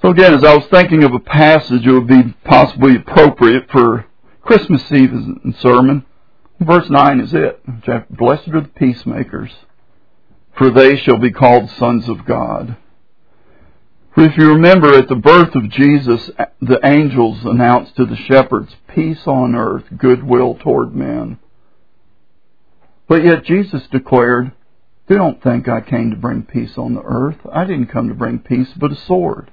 So again, as I was thinking of a passage that would be possibly appropriate for Christmas season sermon, verse 9 is it. Blessed are the peacemakers, for they shall be called sons of God. For if you remember, at the birth of Jesus, the angels announced to the shepherds, peace on earth, goodwill toward men. But yet Jesus declared, "Do not think I came to bring peace on the earth. I didn't come to bring peace, but a sword."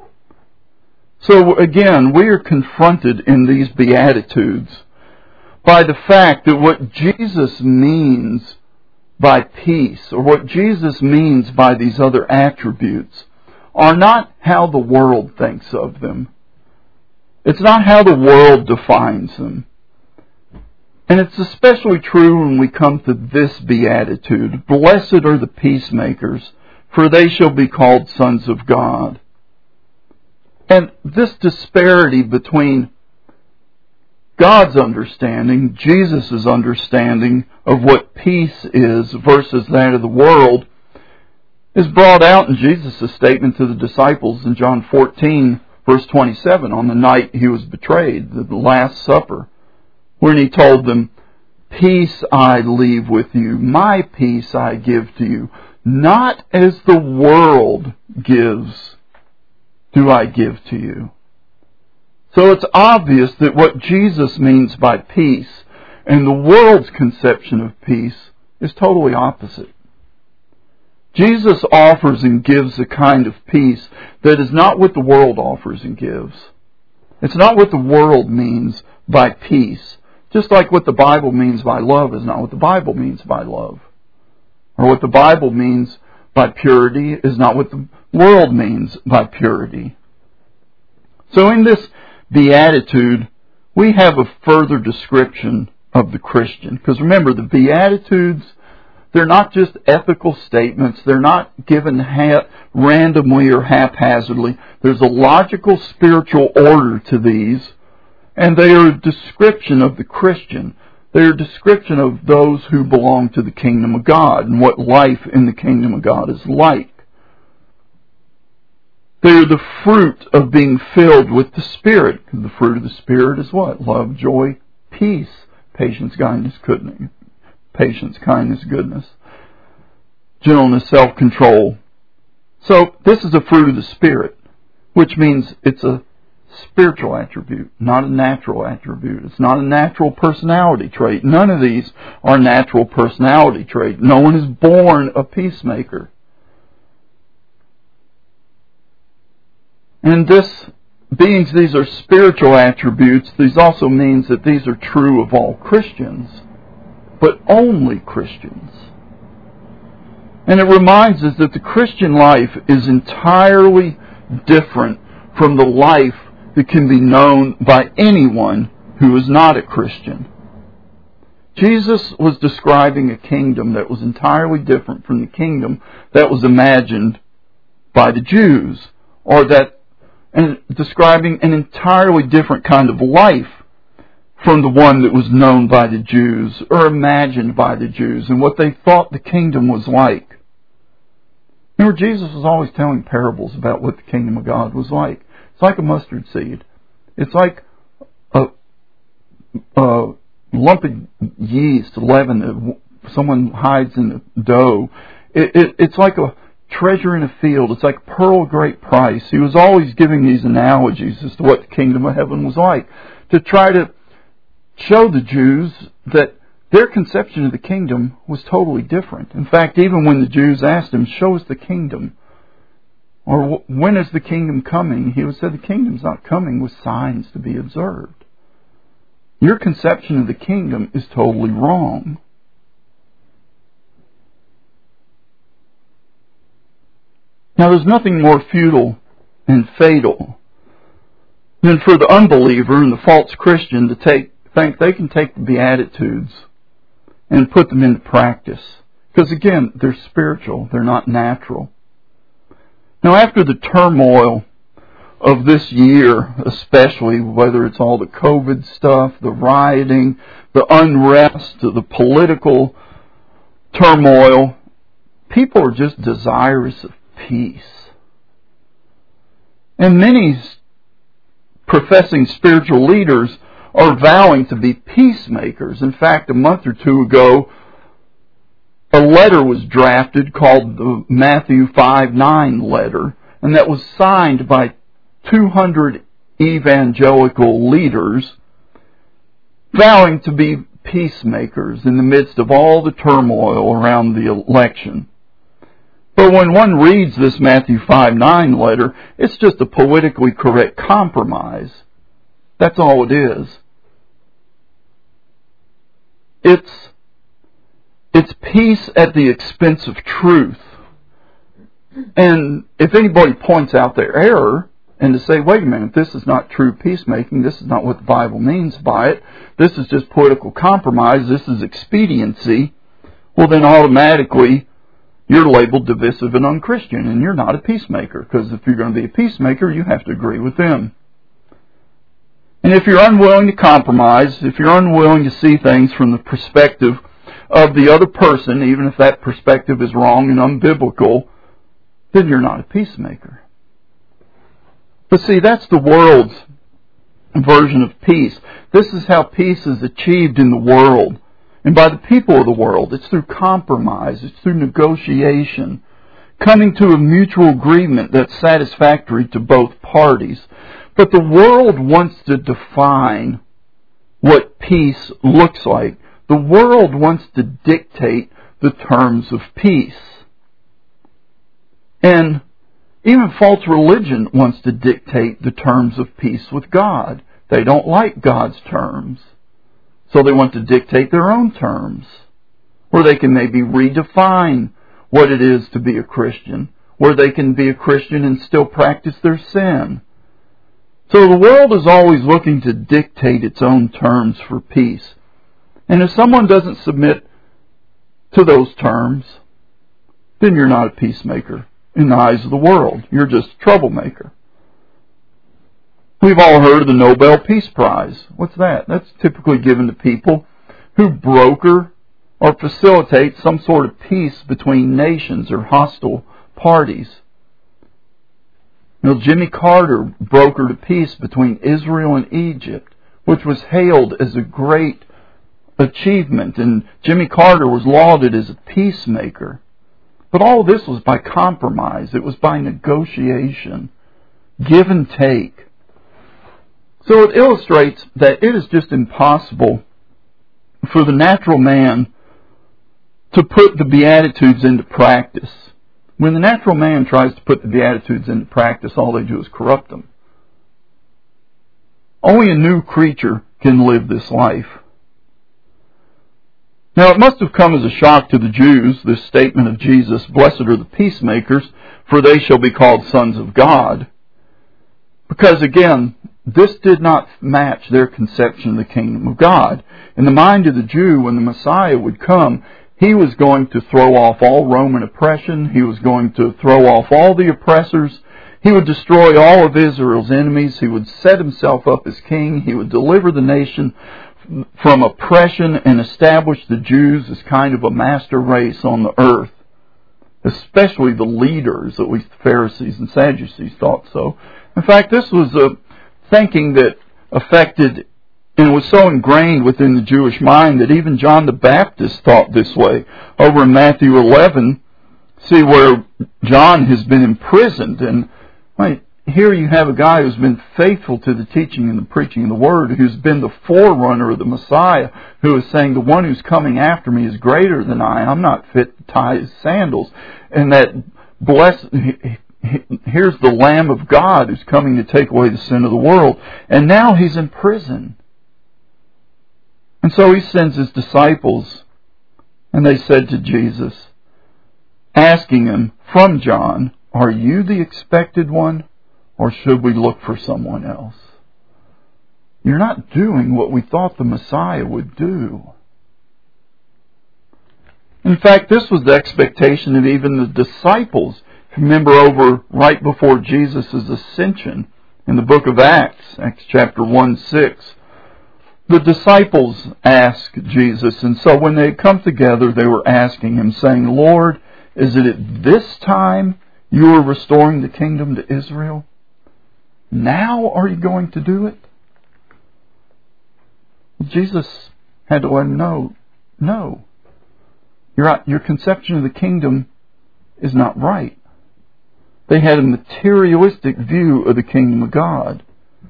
So again, we are confronted in these Beatitudes by the fact that what Jesus means by peace, or what Jesus means by these other attributes, are not how the world thinks of them. It's not how the world defines them. And it's especially true when we come to this beatitude. Blessed are the peacemakers, for they shall be called sons of God. And this disparity between God's understanding, Jesus' understanding of what peace is versus that of the world, is brought out in Jesus' statement to the disciples in John 14, verse 27, on the night he was betrayed, the Last Supper, when he told them, "Peace I leave with you, my peace I give to you. Not as the world gives, do I give to you." So it's obvious that what Jesus means by peace and the world's conception of peace is totally opposite. Jesus offers and gives a kind of peace that is not what the world offers and gives. It's not what the world means by peace. Just like what the Bible means by love is not what the Bible means by love. Or what the Bible means by purity is not what the world means by purity. So in this beatitude, we have a further description of the Christian. Because remember, the Beatitudes, they're not just ethical statements. They're not given randomly or haphazardly. There's a logical spiritual order to these. And they are a description of the Christian. They are a description of those who belong to the kingdom of God and what life in the kingdom of God is like. They are the fruit of being filled with the Spirit. The fruit of the Spirit is what? Love, joy, peace, patience, kindness, goodness. Patience, kindness, goodness, gentleness, self-control. So this is a fruit of the Spirit, which means it's a spiritual attribute, not a natural attribute. It's not a natural personality trait. None of these are natural personality traits. No one is born a peacemaker. And these are spiritual attributes. These also means that these are true of all Christians, but only Christians. And it reminds us that the Christian life is entirely different from the life that can be known by anyone who is not a Christian. Jesus was describing a kingdom that was entirely different from the kingdom that was imagined by the Jews, and describing an entirely different kind of life from the one that was known by the Jews or imagined by the Jews and what they thought the kingdom was like. Remember, Jesus was always telling parables about what the kingdom of God was like. It's like a mustard seed. It's like a lump of yeast, leaven that someone hides in the dough. It's like a treasure in a field. It's like pearl of great price. He was always giving these analogies as to what the kingdom of heaven was like, to try to show the Jews that their conception of the kingdom was totally different. In fact, even when the Jews asked him, "Show us the kingdom," or "When is the kingdom coming?" he would say, "The kingdom's not coming with signs to be observed. Your conception of the kingdom is totally wrong." Now, there's nothing more futile and fatal than for the unbeliever and the false Christian to think they can take the Beatitudes and put them into practice. Because again, they're spiritual, they're not natural. Now, after the turmoil of this year, especially, whether it's all the COVID stuff, the rioting, the unrest, the political turmoil, people are just desirous of peace. And many professing spiritual leaders are vowing to be peacemakers. In fact, a month or two ago, a letter was drafted called the Matthew 5:9 letter, and that was signed by 200 evangelical leaders vowing to be peacemakers in the midst of all the turmoil around the election. But when one reads this Matthew 5:9 letter, it's just a politically correct compromise. That's all it is. It's peace at the expense of truth. And if anybody points out their error, and to say, wait a minute, this is not true peacemaking, this is not what the Bible means by it, this is just political compromise, this is expediency, well then automatically you're labeled divisive and unchristian, and you're not a peacemaker, because if you're going to be a peacemaker, you have to agree with them. And if you're unwilling to compromise, if you're unwilling to see things from the perspective of the other person, even if that perspective is wrong and unbiblical, then you're not a peacemaker. But see, that's the world's version of peace. This is how peace is achieved in the world. And by the people of the world, it's through compromise, it's through negotiation, coming to a mutual agreement that's satisfactory to both parties. But the world wants to define what peace looks like. The world wants to dictate the terms of peace. And even false religion wants to dictate the terms of peace with God. They don't like God's terms, so they want to dictate their own terms, where they can maybe redefine what it is to be a Christian, where they can be a Christian and still practice their sin. So the world is always looking to dictate its own terms for peace. And if someone doesn't submit to those terms, then you're not a peacemaker in the eyes of the world. You're just a troublemaker. We've all heard of the Nobel Peace Prize. What's that? That's typically given to people who broker or facilitate some sort of peace between nations or hostile parties. You know, Jimmy Carter brokered a peace between Israel and Egypt, which was hailed as a great achievement, and Jimmy Carter was lauded as a peacemaker. But all of this was by compromise. It was by negotiation, give and take. So it illustrates that it is just impossible for the natural man to put the Beatitudes into practice. When the natural man tries to put the Beatitudes into practice, all they do is corrupt them. Only a new creature can live this life. Now it must have come as a shock to the Jews, this statement of Jesus, "Blessed are the peacemakers, for they shall be called sons of God." Because again, this did not match their conception of the kingdom of God. In the mind of the Jew, when the Messiah would come, he was going to throw off all Roman oppression. He was going to throw off all the oppressors. He would destroy all of Israel's enemies. He would set himself up as king. He would deliver the nation from oppression and establish the Jews as kind of a master race on the earth. Especially the leaders, at least the Pharisees and Sadducees thought so. In fact, this was a thinking that affected and was so ingrained within the Jewish mind that even John the Baptist thought this way. Over in Matthew 11, see where John has been imprisoned, and here you have a guy who's been faithful to the teaching and the preaching of the Word, who's been the forerunner of the Messiah, who is saying, the one who's coming after me is greater than I. I'm not fit to tie his sandals. And that here's the Lamb of God who's coming to take away the sin of the world. And now he's in prison. And so he sends his disciples, and they said to Jesus, asking him from John, "Are you the expected one, or should we look for someone else? You're not doing what we thought the Messiah would do." In fact, this was the expectation of even the disciples. Remember over right before Jesus' ascension in the book of Acts, Acts chapter 1:6, the disciples asked Jesus, and so when they had come together, they were asking him, saying, "Lord, is it at this time you are restoring the kingdom to Israel?" Now are you going to do it? Jesus had to let him know, no. Your conception of the kingdom is not right. They had a materialistic view of the kingdom of God.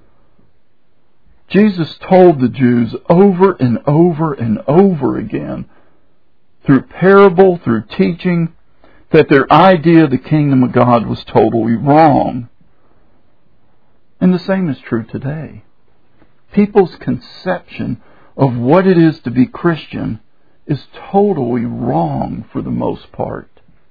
Jesus told the Jews over and over and over again, through parable, through teaching, that their idea of the kingdom of God was totally wrong. And the same is true today. People's conception of what it is to be Christian is totally wrong for the most part.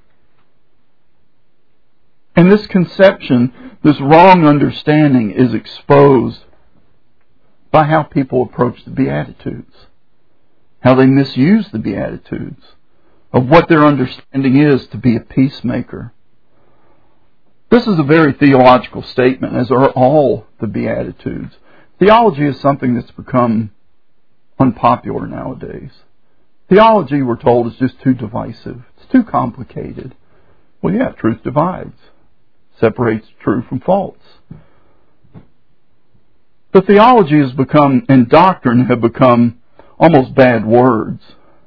And this conception, this wrong understanding, is exposed by how people approach the Beatitudes, how they misuse the Beatitudes, of what their understanding is to be a peacemaker. This is a very theological statement, as are all the Beatitudes. Theology is something that's become unpopular nowadays. Theology, we're told, is just too divisive. It's too complicated. Well, yeah, truth divides. Separates true from false. The theology has become, and doctrine have become, almost bad words.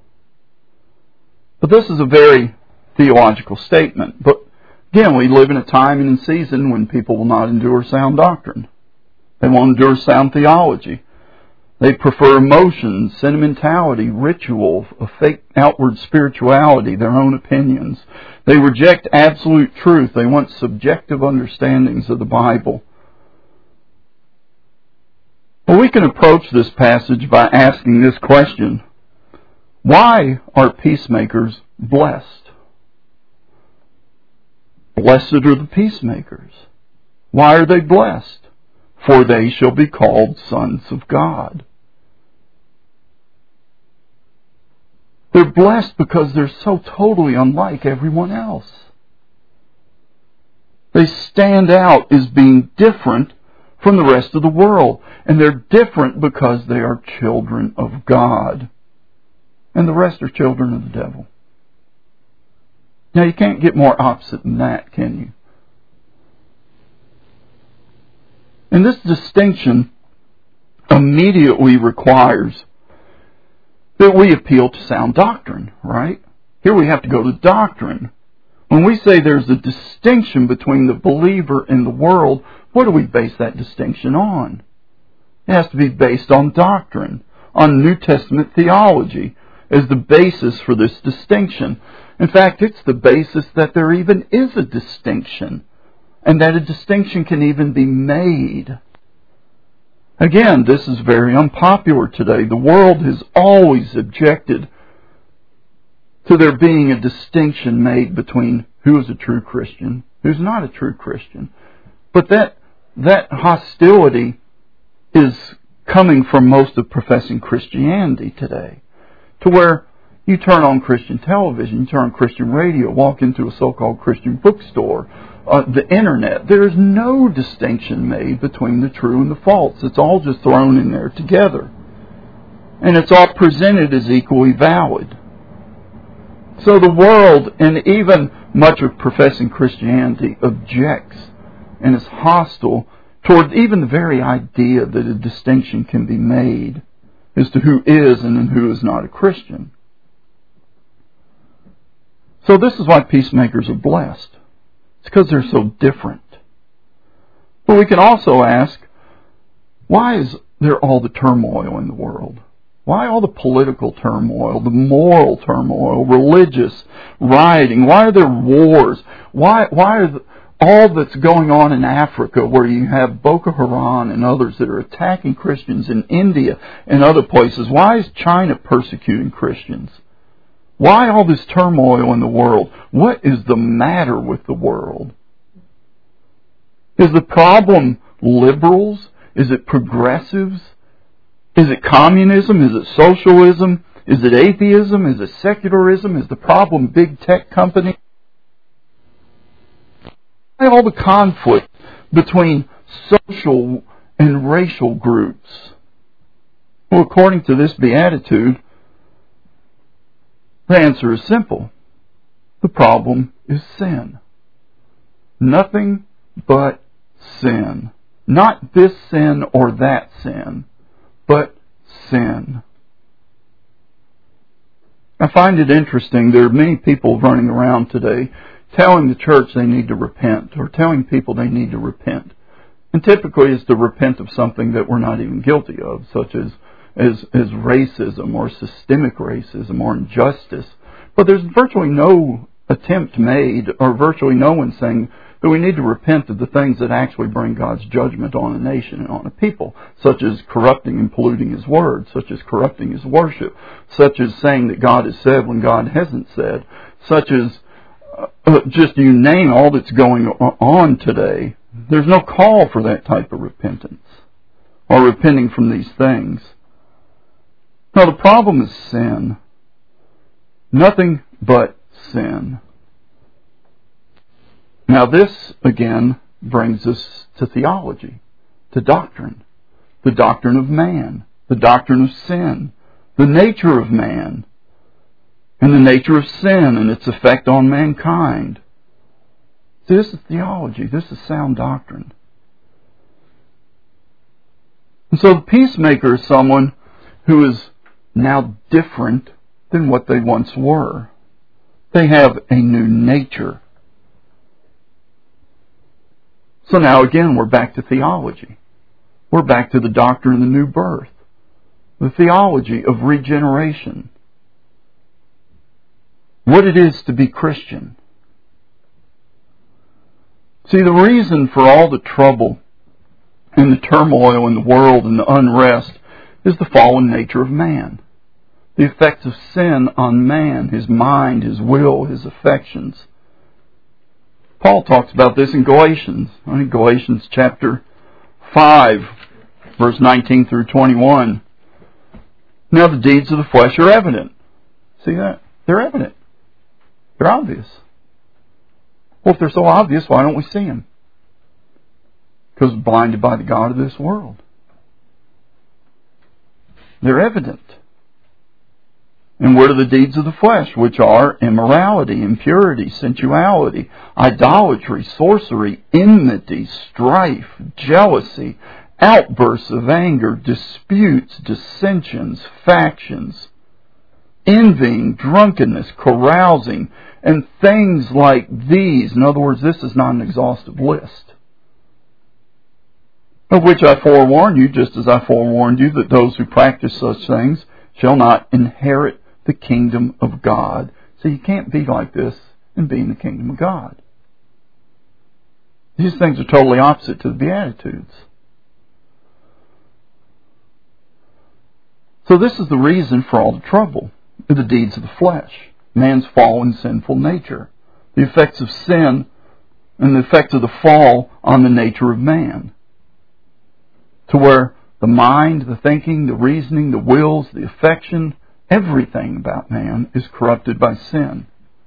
But this is a very theological statement. But again, we live in a time and a season when people will not endure sound doctrine. They won't endure sound theology. They prefer emotions, sentimentality, ritual, a fake outward spirituality, their own opinions. They reject absolute truth. They want subjective understandings of the Bible. Well, we can approach this passage by asking this question: why are peacemakers blessed? Blessed are the peacemakers. Why are they blessed? For they shall be called sons of God. They're blessed because they're so totally unlike everyone else. They stand out as being different from the rest of the world. And they're different because they are children of God. And the rest are children of the devil. Now, you can't get more opposite than that, can you? And this distinction immediately requires that we appeal to sound doctrine, right? Here we have to go to doctrine. When we say there's a distinction between the believer and the world, what do we base that distinction on? It has to be based on doctrine, on New Testament theology, as the basis for this distinction. In fact, it's the basis that there even is a distinction, and that a distinction can even be made. Again, this is very unpopular today. The world has always objected to there being a distinction made between who is a true Christian, who's not a true Christian. But that hostility is coming from most of professing Christianity today, to where you turn on Christian television, you turn on Christian radio, walk into a so-called Christian bookstore, the internet. There is no distinction made between the true and the false. It's all just thrown in there together. And it's all presented as equally valid. So the world, and even much of professing Christianity, objects and is hostile toward even the very idea that a distinction can be made as to who is and who is not a Christian. So this is why peacemakers are blessed. It's because they're so different. But we can also ask, why is there all the turmoil in the world? Why all the political turmoil, the moral turmoil, religious rioting? Why are there wars? Why are all that's going on in Africa, where you have Boko Haram and others that are attacking Christians, in India and other places? Why is China persecuting Christians? Why all this turmoil in the world? What is the matter with the world? Is the problem liberals? Is it progressives? Is it communism? Is it socialism? Is it atheism? Is it secularism? Is the problem big tech company? Why all the conflict between social and racial groups? Well, according to this beatitude, the answer is simple. The problem is sin. Nothing but sin. Not this sin or that sin, but sin. I find it interesting. There are many people running around today telling the church they need to repent, or telling people they need to repent. And typically it's to repent of something that we're not even guilty of, such as racism or systemic racism or injustice. But there's virtually no attempt made, or virtually no one saying that we need to repent of the things that actually bring God's judgment on a nation and on a people, such as corrupting and polluting His Word, such as corrupting His worship, such as saying that God has said when God hasn't said, such as just you name all that's going on today. There's no call for that type of repentance or repenting from these things. Now the problem is sin. Nothing but sin. Now this, again, brings us to theology, to doctrine. The doctrine of man, the doctrine of sin, the nature of man, and the nature of sin and its effect on mankind. This is theology. This is sound doctrine. And so the peacemaker is someone who is now different than what they once were. They have a new nature. So now again, we're back to theology. We're back to the doctrine of the new birth. The theology of regeneration. What it is to be Christian. See, the reason for all the trouble and the turmoil in the world and the unrest is the fallen nature of man. The effects of sin on man, his mind, his will, his affections. Paul talks about this in Galatians. In Galatians chapter 5, verse 19 through 21. Now the deeds of the flesh are evident. See that? They're evident. They're obvious. Well, if they're so obvious, why don't we see them? Because we're blinded by the God of this world. They're evident. And what are the deeds of the flesh? Which are immorality, impurity, sensuality, idolatry, sorcery, enmity, strife, jealousy, outbursts of anger, disputes, dissensions, factions, envying, drunkenness, carousing, and things like these. In other words, this is not an exhaustive list. Of which I forewarn you, just as I forewarned you, that those who practice such things shall not inherit the kingdom of God. So you can't be like this and be in the kingdom of God. These things are totally opposite to the Beatitudes. So this is the reason for all the trouble. The deeds of the flesh. Man's fallen sinful nature. The effects of sin and the effects of the fall on the nature of man. To where the mind, the thinking, the reasoning, the wills, the affection, everything about man is corrupted by sin.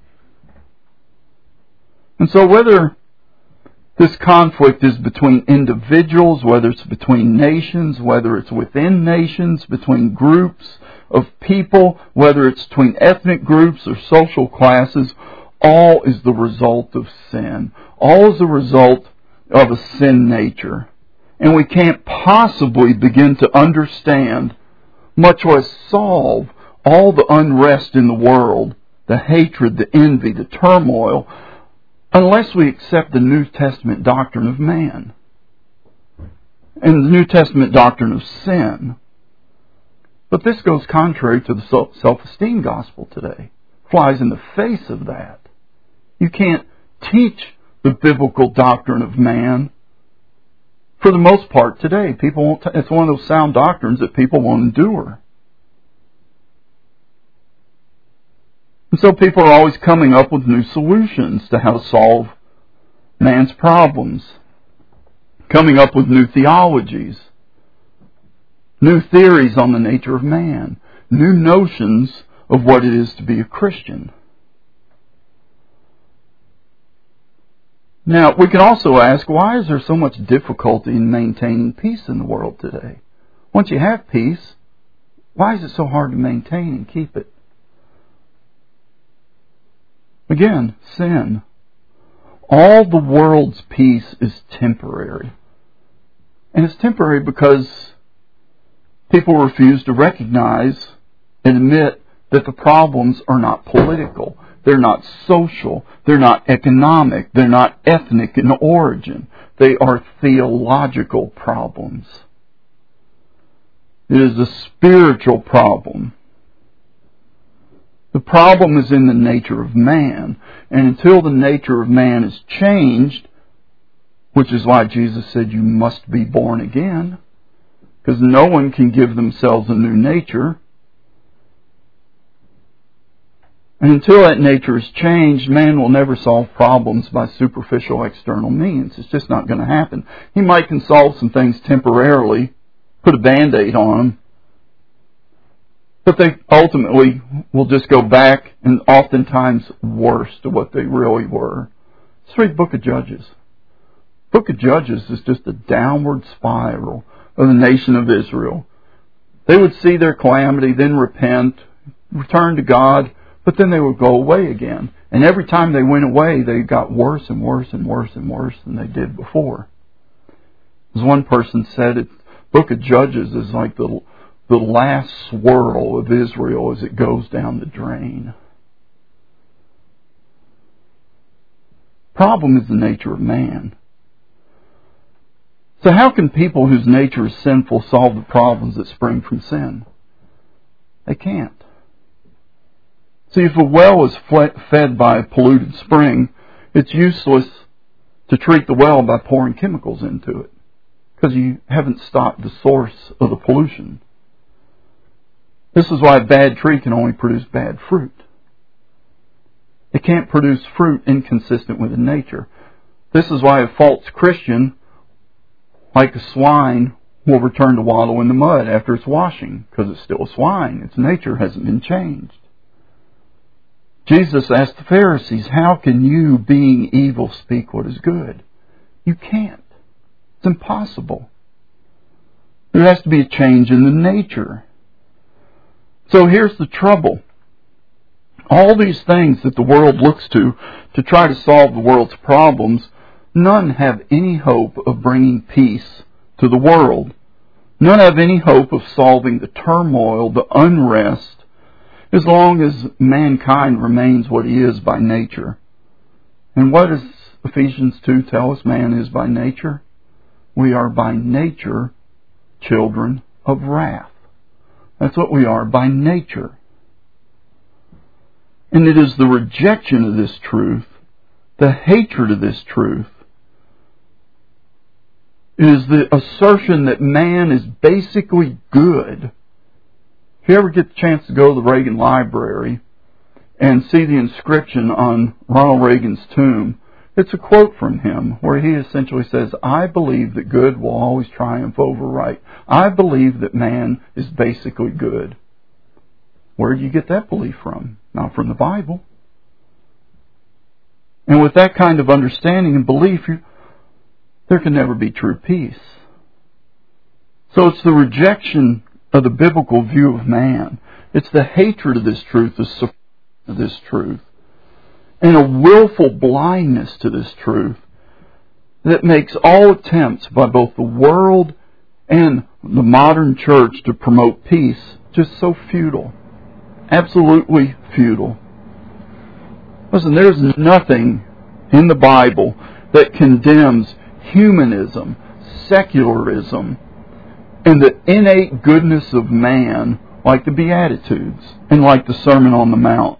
And so whether this conflict is between individuals, whether it's between nations, whether it's within nations, between groups of people, whether it's between ethnic groups or social classes, all is the result of sin. All is the result of a sin nature. And we can't possibly begin to understand, much less solve, all the unrest in the world, the hatred, the envy, the turmoil, unless we accept the New Testament doctrine of man and the New Testament doctrine of sin. But this goes contrary to the self-esteem gospel today. Flies in the face of that. You can't teach the biblical doctrine of man. For the most part today, people won't. It's one of those sound doctrines that people won't endure. And so people are always coming up with new solutions to how to solve man's problems. Coming up with new theologies. New theories on the nature of man. New notions of what it is to be a Christian. Now, we can also ask, why is there so much difficulty in maintaining peace in the world today? Once you have peace, why is it so hard to maintain and keep it? Again, sin. All the world's peace is temporary. And it's temporary because people refuse to recognize and admit that the problems are not political. They're not social. They're not economic. They're not ethnic in origin. They are theological problems. It is a spiritual problem. The problem is in the nature of man. And until the nature of man is changed, which is why Jesus said you must be born again, because no one can give themselves a new nature. And until that nature is changed, man will never solve problems by superficial external means. It's just not going to happen. He might can solve some things temporarily, put a Band-Aid on them, but they ultimately will just go back and oftentimes worse to what they really were. Let's read Book of Judges. Book of Judges is just a downward spiral of the nation of Israel. They would see their calamity, then repent, return to God, but then they would go away again. And every time they went away, they got worse and worse and worse and worse than they did before. As one person said, the Book of Judges is like the last swirl of Israel as it goes down the drain. Problem is the nature of man. So how can people whose nature is sinful solve the problems that spring from sin? They can't. See, if a well is fed by a polluted spring, it's useless to treat the well by pouring chemicals into it, because you haven't stopped the source of the pollution. This is why a bad tree can only produce bad fruit. It can't produce fruit inconsistent with its nature. This is why a false Christian, like a swine, will return to wallow in the mud after its washing, because it's still a swine. Its nature hasn't been changed. Jesus asked the Pharisees, how can you, being evil, speak what is good? You can't. It's impossible. There has to be a change in the nature. So here's the trouble. All these things that the world looks to try to solve the world's problems, none have any hope of bringing peace to the world. None have any hope of solving the turmoil, the unrest, as long as mankind remains what he is by nature. And what does Ephesians 2 tell us man is by nature? We are by nature children of wrath. That's what we are by nature. And it is the rejection of this truth, the hatred of this truth, it is the assertion that man is basically good. If you ever get the chance to go to the Reagan Library and see the inscription on Ronald Reagan's tomb, it's a quote from him where he essentially says, I believe that good will always triumph over right. I believe that man is basically good. Where do you get that belief from? Not from the Bible. And with that kind of understanding and belief, there can never be true peace. So it's the rejection of the biblical view of man. It's the hatred of this truth, the suppression of this truth, and a willful blindness to this truth that makes all attempts by both the world and the modern church to promote peace just so futile. Absolutely futile. Listen, there's nothing in the Bible that condemns humanism, secularism, and the innate goodness of man like the Beatitudes and like the Sermon on the Mount.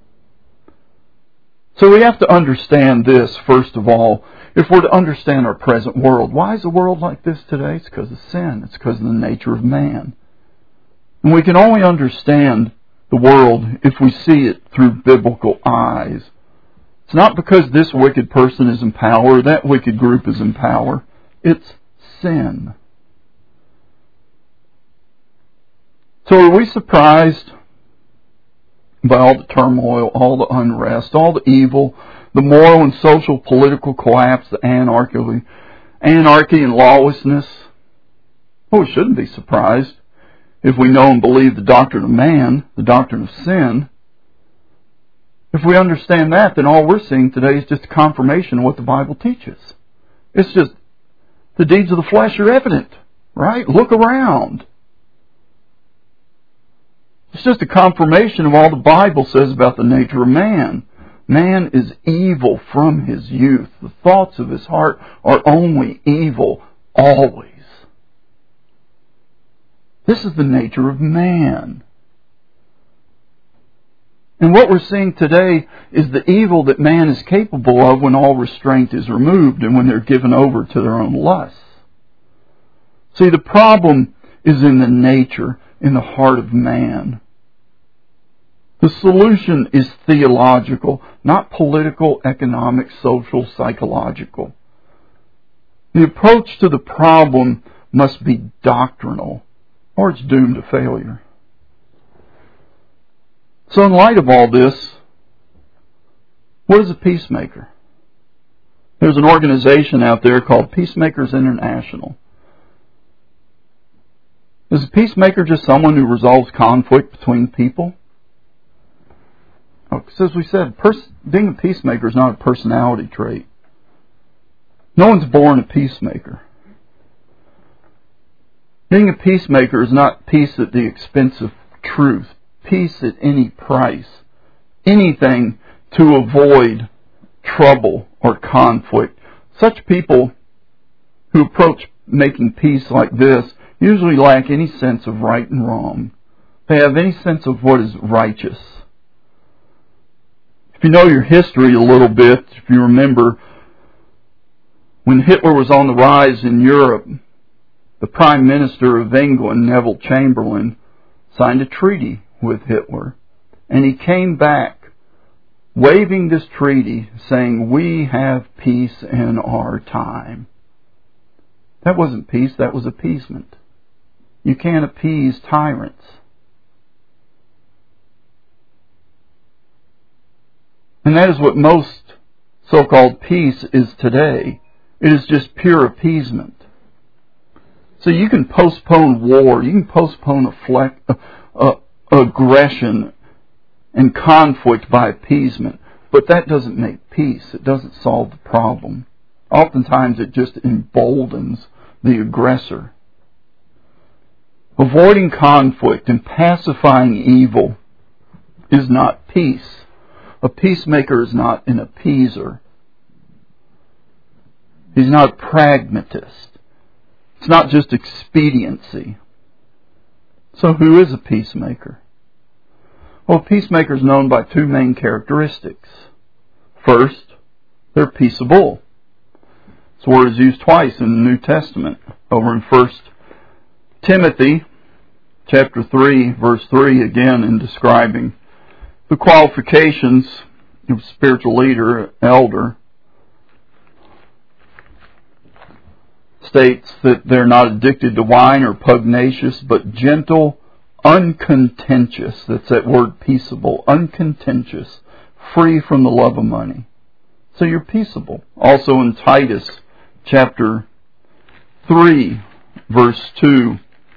So we have to understand this, first of all, if we're to understand our present world. Why is the world like this today? It's because of sin. It's because of the nature of man. And we can only understand the world if we see it through biblical eyes. It's not because this wicked person is in power or that wicked group is in power. It's sin. So are we surprised by all the turmoil, all the unrest, all the evil, the moral and social political collapse, the anarchy and lawlessness? Well, we shouldn't be surprised if we know and believe the doctrine of man, the doctrine of sin. If we understand that, then all we're seeing today is just a confirmation of what the Bible teaches. It's just The deeds of the flesh are evident, right? Look around. It's just a confirmation of all the Bible says about the nature of man. Man is evil from his youth. The thoughts of his heart are only evil, always. This is the nature of man. And what we're seeing today is the evil that man is capable of when all restraint is removed and when they're given over to their own lusts. See, the problem is in the nature, in the heart of man. The solution is theological, not political, economic, social, psychological. The approach to the problem must be doctrinal, or it's doomed to failure. So in light of all this, what is a peacemaker? There's an organization out there called Peacemakers International. Is a peacemaker just someone who resolves conflict between people? As we said, being a peacemaker is not a personality trait. No one's born a peacemaker. Being a peacemaker is not peace at the expense of truth. Peace at any price. Anything to avoid trouble or conflict. Such people who approach making peace like this usually lack any sense of right and wrong. They have any sense of what is righteous. If you know your history a little bit, if you remember, when Hitler was on the rise in Europe, the Prime Minister of England, Neville Chamberlain, signed a treaty with Hitler. And he came back waving this treaty saying, "We have peace in our time." That wasn't peace, that was appeasement. You can't appease tyrants. And that is what most so-called peace is today. It is just pure appeasement. So you can postpone war, you can postpone aggression and conflict by appeasement, but that doesn't make peace. It doesn't solve the problem. Oftentimes it just emboldens the aggressor. Avoiding conflict and pacifying evil is not peace. A peacemaker is not an appeaser. He's not a pragmatist. It's not just expediency. So who is a peacemaker? Well, a peacemaker is known by two main characteristics. First, they're peaceable. This word is used twice in the New Testament. Over in 1 Timothy chapter 3, verse 3, again in describing the qualifications of a spiritual leader, elder, states that they're not addicted to wine or pugnacious, but gentle, uncontentious. That's that word, peaceable. Uncontentious. Free from the love of money. So you're peaceable. Also in Titus chapter 3, verse 2,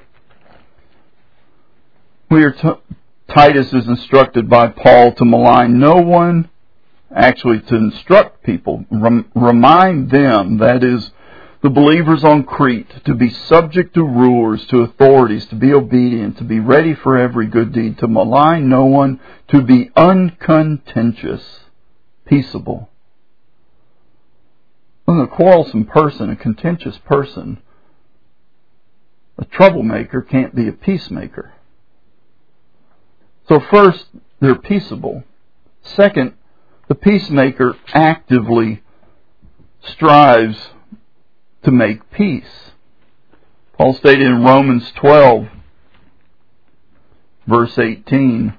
Titus is instructed by Paul to malign no one, actually to instruct people, remind them, that is, the believers on Crete, to be subject to rulers, to authorities, to be obedient, to be ready for every good deed, to malign no one, to be uncontentious, peaceable. A quarrelsome person, a contentious person, a troublemaker can't be a peacemaker. So first, they're peaceable. Second, the peacemaker actively strives to make peace. Paul stated in Romans 12, verse 18,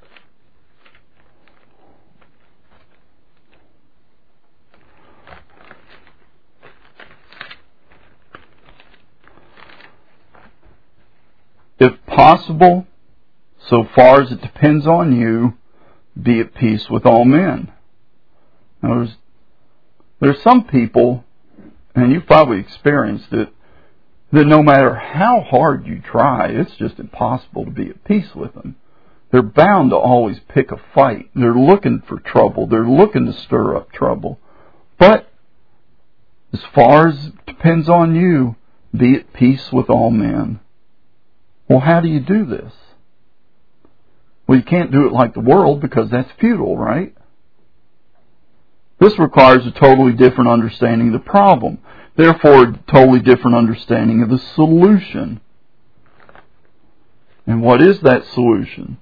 if possible, so far as it depends on you, be at peace with all men. Now, there's some people, and you've probably experienced it, that no matter how hard you try, it's just impossible to be at peace with them. They're bound to always pick a fight. They're looking for trouble. They're looking to stir up trouble. But as far as it depends on you. Be at peace with all men. Well, how do you do this? Well, you can't do it like the world because that's futile, right? This requires a totally different understanding of the problem. Therefore, a totally different understanding of the solution. And what is that solution?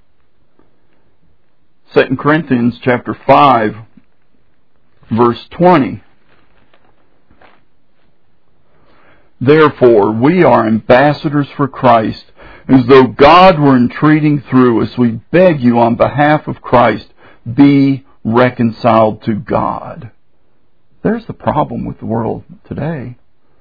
2 Corinthians chapter 5, verse 20. Therefore, we are ambassadors for Christ, as though God were entreating through us. We beg you on behalf of Christ, be reconciled to God. There's the problem with the world today.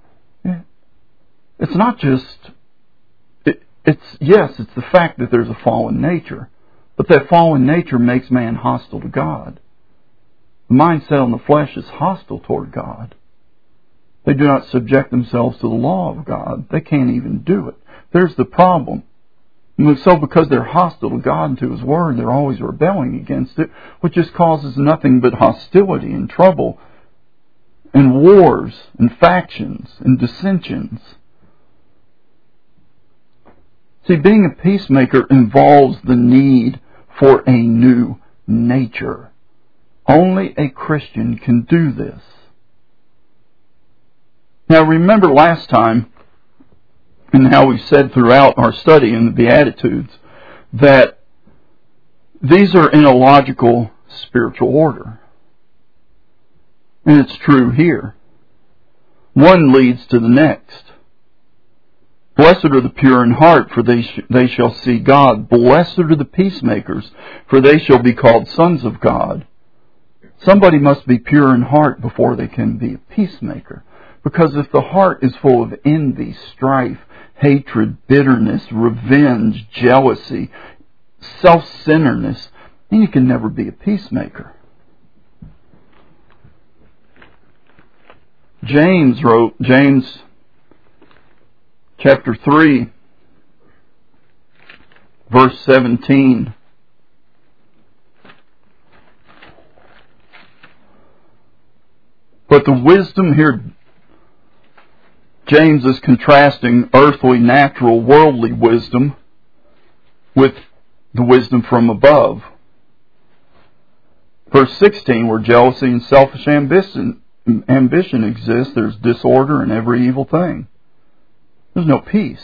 It's not just, it's the fact that there's a fallen nature, but that fallen nature makes man hostile to God. The mindset in the flesh is hostile toward God. They do not subject themselves to the law of God. They can't even do it. There's the problem. And so because they're hostile to God and to His Word, they're always rebelling against it, which just causes nothing but hostility and trouble and wars and factions and dissensions. See, being a peacemaker involves the need for a new nature. Only a Christian can do this. Now remember last time, and how we said throughout our study in the Beatitudes, that these are in a logical spiritual order. And it's true here. One leads to the next. Blessed are the pure in heart, for they shall see God. Blessed are the peacemakers, for they shall be called sons of God. Somebody must be pure in heart before they can be a peacemaker. Because if the heart is full of envy, strife, hatred, bitterness, revenge, jealousy, self-centeredness, then you can never be a peacemaker. James wrote, James chapter 3, verse 17. But the wisdom here, James is contrasting earthly, natural, worldly wisdom with the wisdom from above. Verse 16, where jealousy and selfish ambition exists, there's disorder in every evil thing. There's no peace.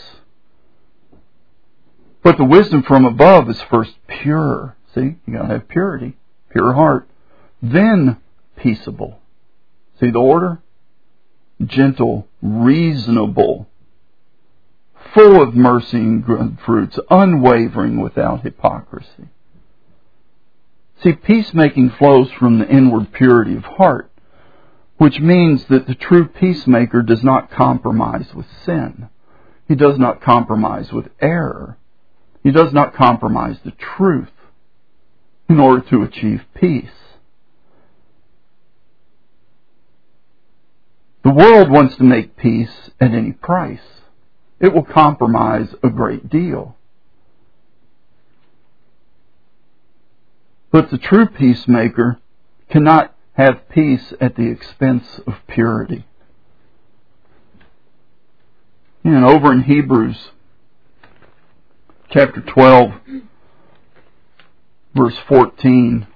But the wisdom from above is first pure. See, you got to have purity, pure heart. Then peaceable. See the order? Gentle, reasonable, full of mercy and good fruits, unwavering, without hypocrisy. See, peacemaking flows from the inward purity of heart, which means that the true peacemaker does not compromise with sin. He does not compromise with error. He does not compromise the truth in order to achieve peace. The world wants to make peace at any price. It will compromise a great deal. But the true peacemaker cannot have peace at the expense of purity. And over in Hebrews chapter 12, verse 14,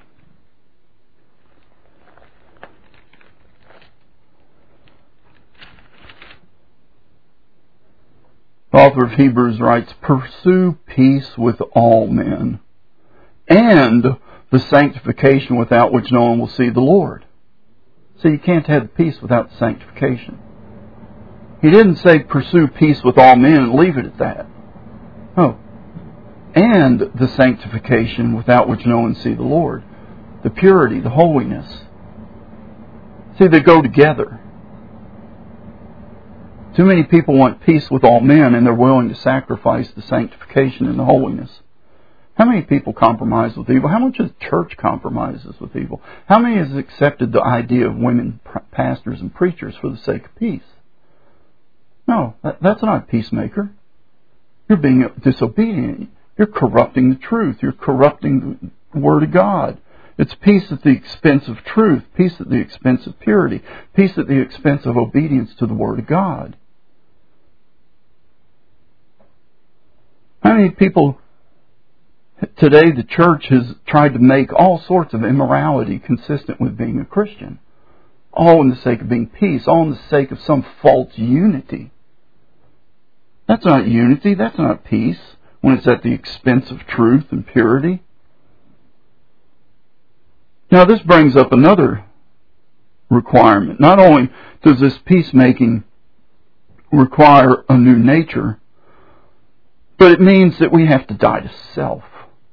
the author of Hebrews writes, pursue peace with all men, and the sanctification without which no one will see the Lord. So you can't have peace without sanctification. He didn't say pursue peace with all men and leave it at that. No. And the sanctification without which no one see the Lord. The purity, the holiness. See, they go together. Too many people want peace with all men, and they're willing to sacrifice the sanctification and the holiness. How many people compromise with evil? How much of the church compromises with evil? How many has accepted the idea of women pastors and preachers for the sake of peace? No, that's not a peacemaker. You're being disobedient. You're corrupting the truth. You're corrupting the Word of God. It's peace at the expense of truth, peace at the expense of purity, peace at the expense of obedience to the Word of God. How many people today, the church has tried to make all sorts of immorality consistent with being a Christian? All in the sake of being peace, all in the sake of some false unity. That's not unity, that's not peace, when it's at the expense of truth and purity. Now this brings up another requirement. Not only does this peacemaking require a new nature, but it means that we have to die to self.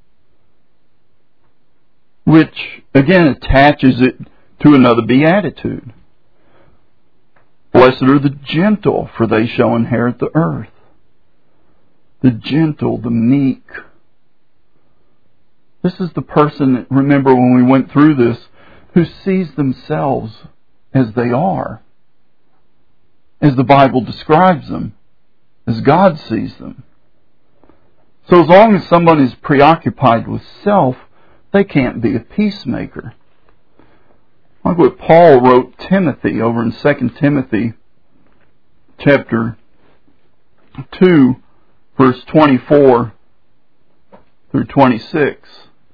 Which, again, attaches it to another beatitude. Blessed are the gentle, for they shall inherit the earth. The gentle, the meek. This is the person that, remember when we went through this, who sees themselves as they are, as the Bible describes them, as God sees them. So as long as someone is preoccupied with self, they can't be a peacemaker. Like what Paul wrote Timothy over in 2 Timothy chapter 2, verse 24 through 26.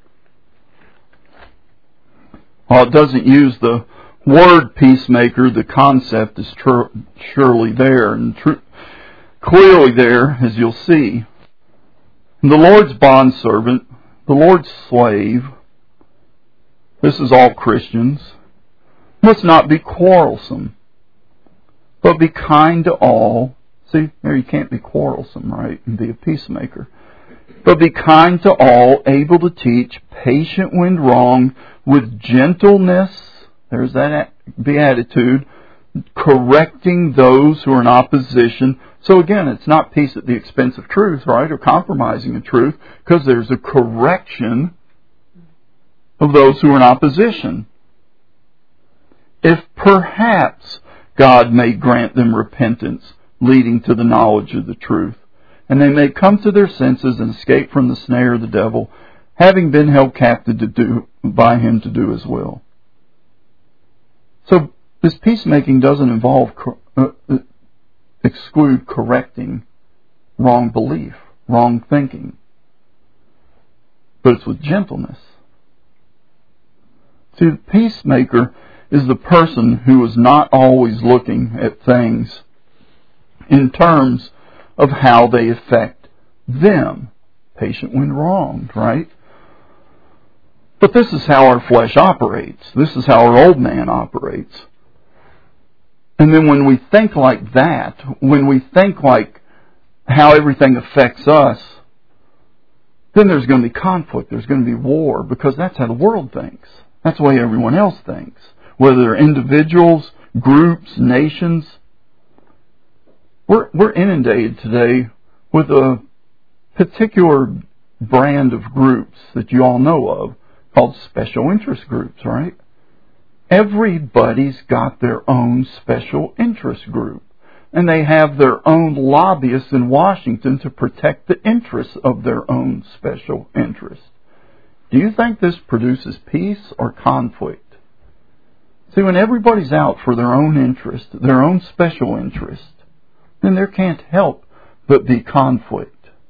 While it doesn't use the word peacemaker, the concept is surely there and clearly there, as you'll see. The Lord's bondservant, the Lord's slave, this is all Christians, must not be quarrelsome, but be kind to all. See, there you can't be quarrelsome, right, and be a peacemaker. But be kind to all, able to teach, patient when wrong, with gentleness, there's that beatitude, correcting those who are in opposition. So again, it's not peace at the expense of truth, right, or compromising the truth, because there's a correction of those who are in opposition. If perhaps God may grant them repentance, leading to the knowledge of the truth, and they may come to their senses and escape from the snare of the devil, having been held captive by him to do his will. So this peacemaking doesn't involve exclude correcting wrong belief, wrong thinking, but it's with gentleness. See, the peacemaker is the person who is not always looking at things in terms of how they affect them. Patient when wronged, right? But this is how our flesh operates. This is how our old man operates. And then when we think like that, when we think like how everything affects us, then there's going to be conflict, there's going to be war, because that's how the world thinks. That's the way everyone else thinks. Whether they're individuals, groups, nations. We're inundated today with a particular brand of groups that you all know of, called special interest groups, right? Everybody's got their own special interest group. And they have their own lobbyists in Washington to protect the interests of their own special interests. Do you think this produces peace or conflict? See, when everybody's out for their own interest, their own special interest, then there can't help but be conflict.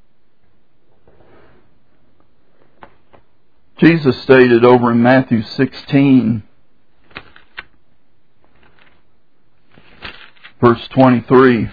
Jesus stated over in Matthew 16, verse 23,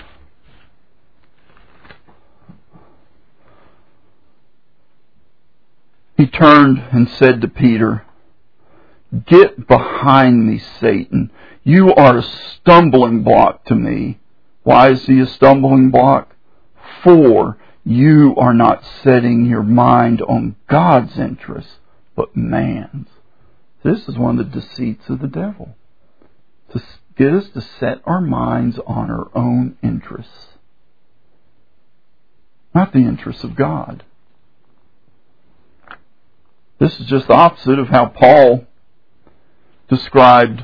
He turned and said to Peter, "Get behind me, Satan. You are a stumbling block to me." Why is he a stumbling block? For you are not setting your mind on God's interests, but man's. This is one of the deceits of the devil. To get us to set our minds on our own interests. Not the interests of God. This is just the opposite of how Paul described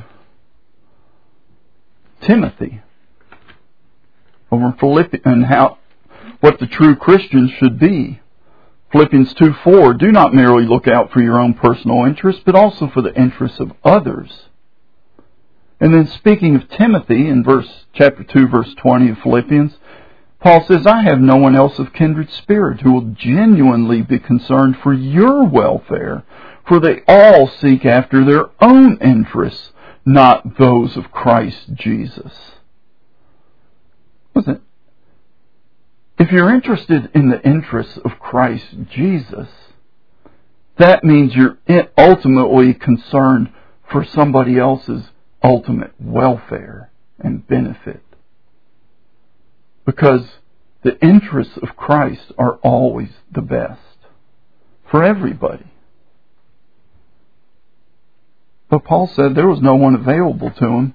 Timothy over in Philippians, and what the true Christian should be. Philippians 2:4, do not merely look out for your own personal interests, but also for the interests of others. And then speaking of Timothy in chapter 2, verse 20 of Philippians, Paul says, I have no one else of kindred spirit who will genuinely be concerned for your welfare, for they all seek after their own interests, not those of Christ Jesus. Listen, if you're interested in the interests of Christ Jesus, that means you're ultimately concerned for somebody else's ultimate welfare and benefit. Because the interests of Christ are always the best for everybody. But Paul said there was no one available to him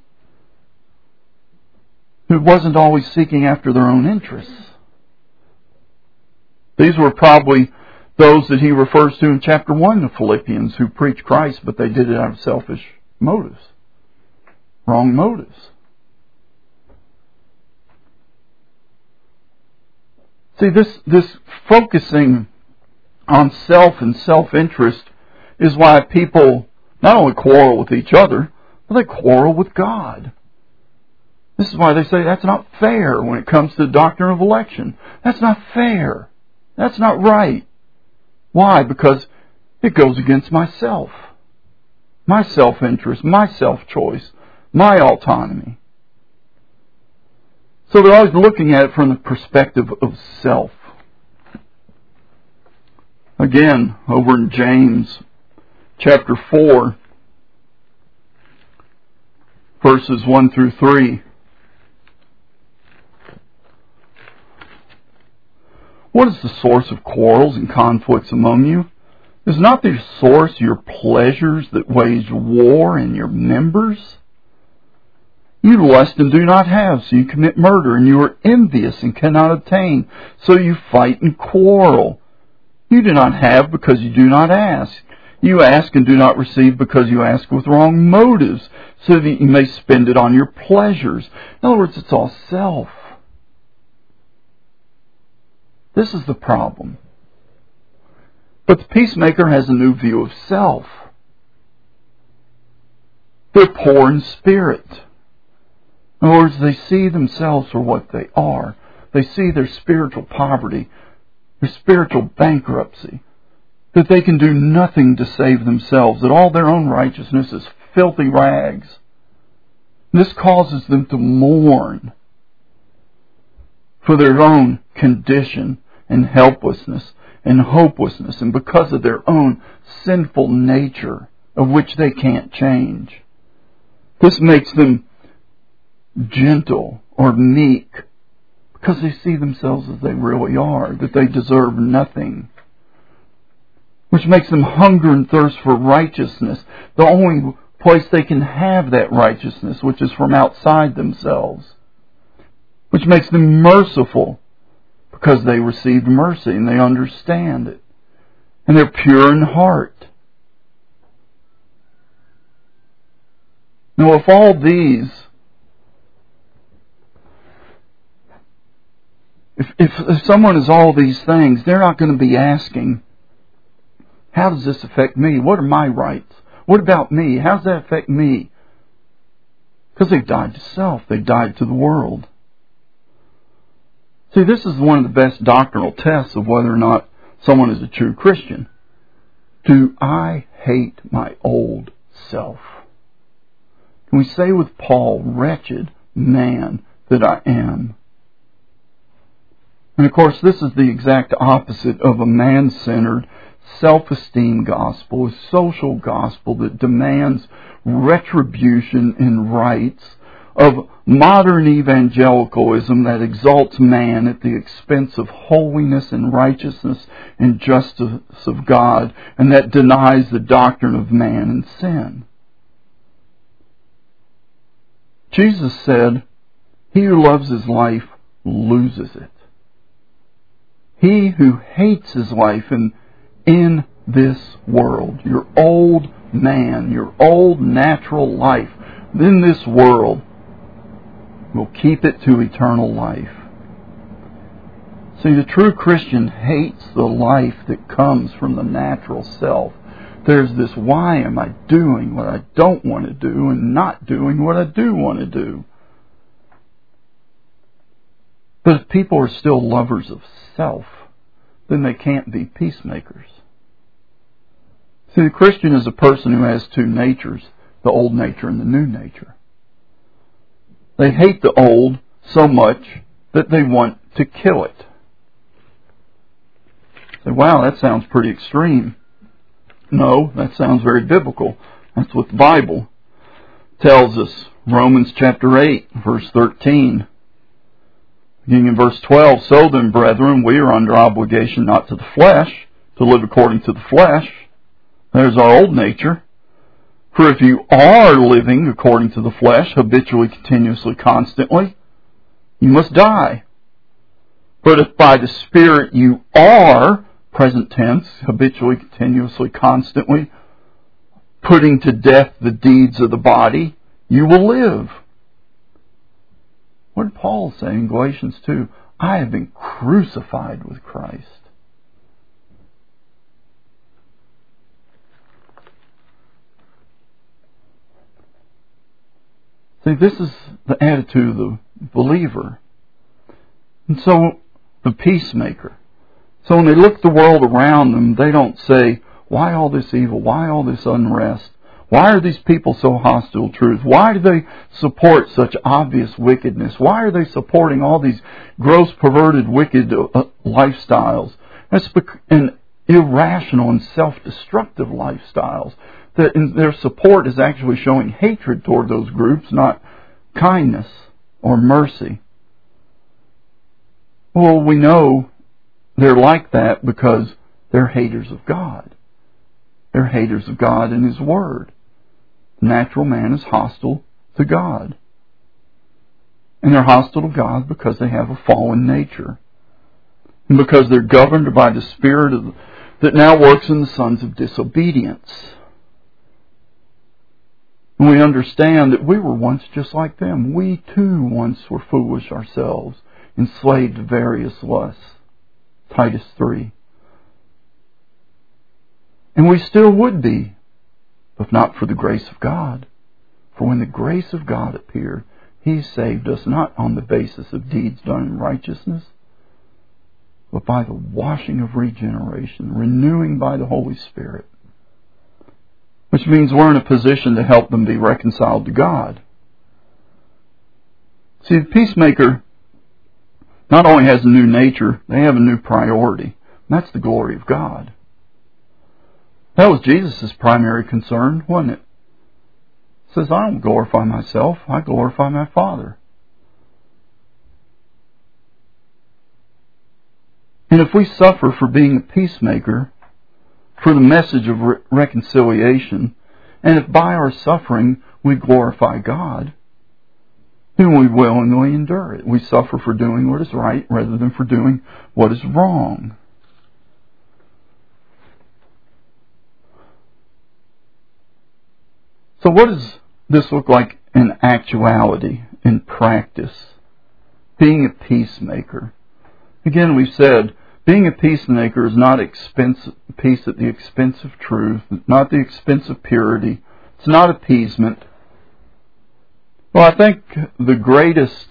who wasn't always seeking after their own interests. These were probably those that he refers to in chapter 1 of Philippians who preached Christ, but they did it out of selfish motives. Wrong motives. See, this focusing on self and self-interest is why people not only quarrel with each other, but they quarrel with God. This is why they say that's not fair when it comes to the doctrine of election. That's not fair. That's not right. Why? Because it goes against myself. My self-interest, my self-choice, my autonomy. So they're always looking at it from the perspective of self. Again, over in James chapter 4, verses 1 through 3. What is the source of quarrels and conflicts among you? Is not the source your pleasures that wage war in your members? You lust and do not have, so you commit murder, and you are envious and cannot obtain, so you fight and quarrel. You do not have because you do not ask. You ask and do not receive because you ask with wrong motives, so that you may spend it on your pleasures. In other words, it's all self. This is the problem. But the peacemaker has a new view of self. They're poor in spirit. In other words, they see themselves for what they are. They see their spiritual poverty, their spiritual bankruptcy, that they can do nothing to save themselves, that all their own righteousness is filthy rags. This causes them to mourn for their own condition and helplessness and hopelessness, and because of their own sinful nature of which they can't change. This makes them gentle or meek because they see themselves as they really are, that they deserve nothing. Which makes them hunger and thirst for righteousness, the only place they can have that righteousness, which is from outside themselves. Which makes them merciful because they received mercy and they understand it. And they're pure in heart. Now, if all these, if someone is all these things, they're not going to be asking, how does this affect me? What are my rights? What about me? How does that affect me? Because they've died to self. They've died to the world. See, this is one of the best doctrinal tests of whether or not someone is a true Christian. Do I hate my old self? Can we say with Paul, wretched man that I am? And of course, this is the exact opposite of a man-centered, self-esteem gospel, a social gospel that demands retribution and rights, of modern evangelicalism that exalts man at the expense of holiness and righteousness and justice of God, and that denies the doctrine of man and sin. Jesus said, he who loves his life loses it. He who hates his life in this world, your old man, your old natural life, in this world, will keep it to eternal life. See, the true Christian hates the life that comes from the natural self. There's this, why am I doing what I don't want to do and not doing what I do want to do? But if people are still lovers of self, then they can't be peacemakers. See, the Christian is a person who has two natures, the old nature and the new nature. They hate the old so much that they want to kill it. Say, wow, that sounds pretty extreme. No, that sounds very biblical. That's what the Bible tells us. Romans chapter 8, verse 13. Beginning in verse 12, so then, brethren, we are under obligation not to the flesh, to live according to the flesh. There's our old nature. For if you are living according to the flesh, habitually, continuously, constantly, you must die. But if by the Spirit you are, present tense, habitually, continuously, constantly, putting to death the deeds of the body, you will live. What did Paul say in Galatians 2? I have been crucified with Christ. See, this is the attitude of the believer. And so, the peacemaker. So when they look at the world around them, they don't say, why all this evil? Why all this unrest? Why are these people so hostile to truth? Why do they support such obvious wickedness? Why are they supporting all these gross, perverted, wicked lifestyles? And irrational and self-destructive lifestyles. That in their support is actually showing hatred toward those groups, not kindness or mercy. Well, we know they're like that because they're haters of God. They're haters of God and His Word. Natural man is hostile to God. And they're hostile to God because they have a fallen nature. And because they're governed by the spirit that now works in the sons of disobedience. And we understand that we were once just like them. We too once were foolish ourselves, enslaved to various lusts. Titus 3. And we still would be, if not for the grace of God. For when the grace of God appeared, He saved us not on the basis of deeds done in righteousness, but by the washing of regeneration, renewing by the Holy Spirit. Which means we're in a position to help them be reconciled to God. See, the peacemaker not only has a new nature, they have a new priority. And that's the glory of God. That was Jesus' primary concern, wasn't it? He says, I don't glorify myself, I glorify my Father. And if we suffer for being a peacemaker, for the message of reconciliation, and if by our suffering we glorify God, then we willingly endure it. We suffer for doing what is right rather than for doing what is wrong. So what does this look like in actuality, in practice? Being a peacemaker. Again, we've said, being a peacemaker is not peace at the expense of truth, not the expense of purity. It's not appeasement. Well, I think the greatest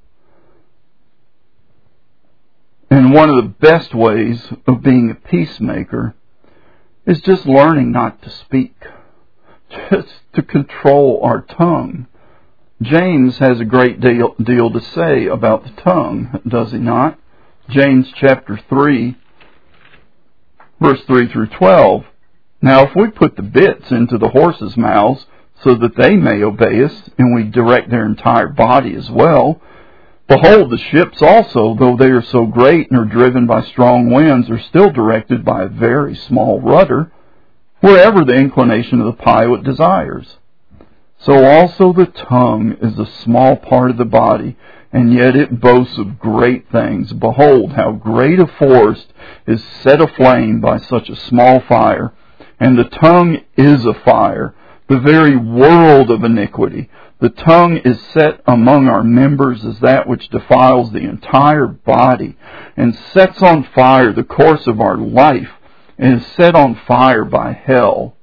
and one of the best ways of being a peacemaker is just learning not to speak. Just to control our tongue. James has a great deal to say about the tongue, does he not? James chapter 3, verse 3 through 12. Now if we put the bits into the horses' mouths so that they may obey us, and we direct their entire body as well, behold, the ships also, though they are so great and are driven by strong winds, are still directed by a very small rudder, wherever the inclination of the pilot desires. So also the tongue is a small part of the body, and yet it boasts of great things. Behold, how great a forest is set aflame by such a small fire. And the tongue is a fire, the very world of iniquity. The tongue is set among our members as that which defiles the entire body and sets on fire the course of our life and is set on fire by hell.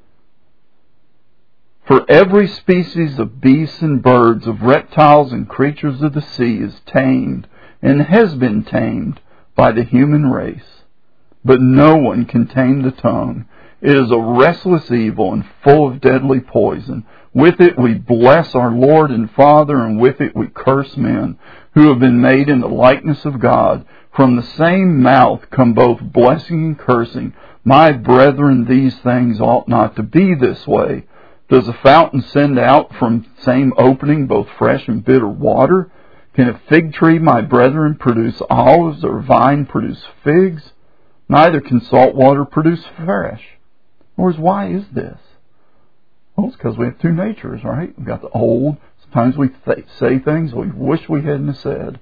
For every species of beasts and birds, of reptiles and creatures of the sea is tamed and has been tamed by the human race. But no one can tame the tongue. It is a restless evil and full of deadly poison. With it we bless our Lord and Father, and with it we curse men who have been made in the likeness of God. From the same mouth come both blessing and cursing. My brethren, these things ought not to be this way. Does a fountain send out from the same opening both fresh and bitter water? Can a fig tree, my brethren, produce olives, or a vine produce figs? Neither can salt water produce fresh. Or why is this? Well, it's because we have two natures, right? We've got the old. Sometimes we say things we wish we hadn't said.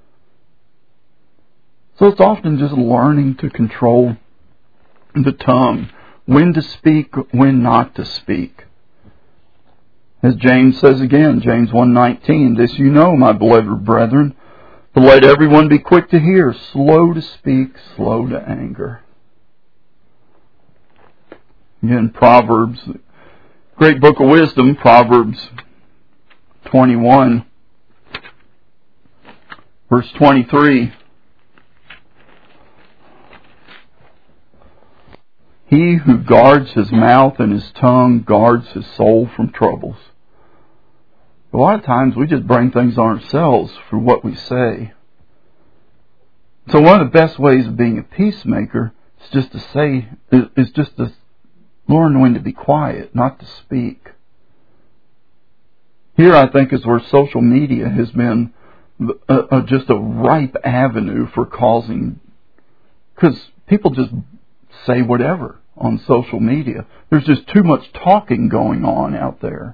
So it's often just learning to control the tongue, when to speak, when not to speak. As James says again, James 1:19, this you know, my beloved brethren, but let everyone be quick to hear, slow to speak, slow to anger. Again, Proverbs, great book of wisdom, Proverbs 21, verse 23. He who guards his mouth and his tongue guards his soul from troubles. A lot of times we just bring things on ourselves for what we say. So one of the best ways of being a peacemaker is just to learn when to be quiet, not to speak. Here I think is where social media has been just a ripe avenue for causing, because people just say whatever on social media. There's just too much talking going on out there.